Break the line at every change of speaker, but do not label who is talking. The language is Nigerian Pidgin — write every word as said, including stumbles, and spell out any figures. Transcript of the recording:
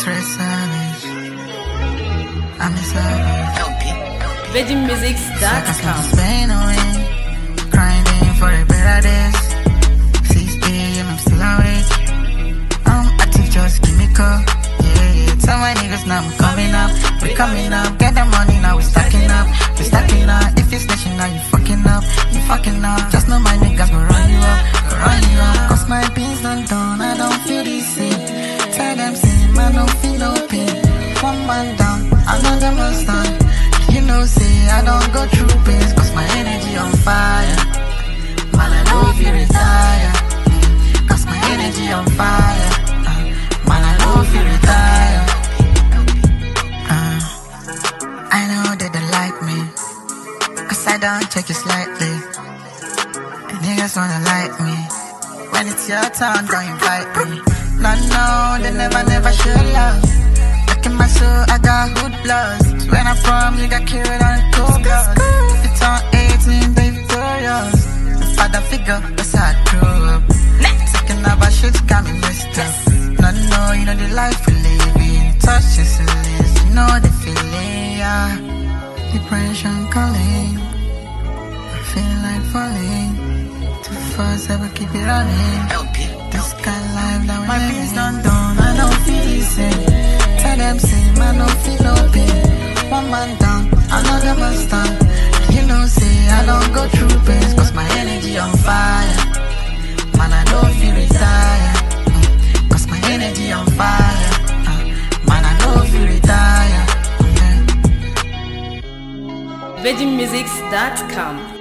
stress savage. I'm a savage.
Virgin Music dot com.
Spain away, grinding for a better days. six a.m. I'm still awake. I'm active, just give me call. Yeah, yeah. Tell my niggas now I'm coming up. We coming up, get the money now we stacking up. We stacking up. If you're snitching now you fucking up, you fucking up. Just know my niggas will run you up, will run you up. Cause my beans done done, I don't feel the same. Tell them same, I don't feel no pain. One man down, another man stand. You know, say I don't go through pains, cause my energy on fire. Man, I know if you retire, cause my energy on fire. uh, Man, I know if you retire. uh, I know that they like me, cause I don't take it slightly. And niggas wanna like me. When it's your turn, don't invite me. No, no, they never, never show love. Look in my soul, I got good blood. So when I'm from, you got killed on cold blood. If you turn eighteen, they victorious. The father figure, that's how I grew up. Talking about shit got me messed up. No, no, you know the life we live in. Touch your ceilings, you know the feeling, yeah. Depression calling, I feel like falling. Too fast, I will keep it running. This kind of life that we my peace done done, I don't feel the same. Tell them same, I don't feel no pain. One man down, another man stand. You know, say I don't go through pains, cause my energy on fire. Man, I know if you retire, mm, cause my energy on fire. uh, Man, I know if you retire.
Virgin Music dot com.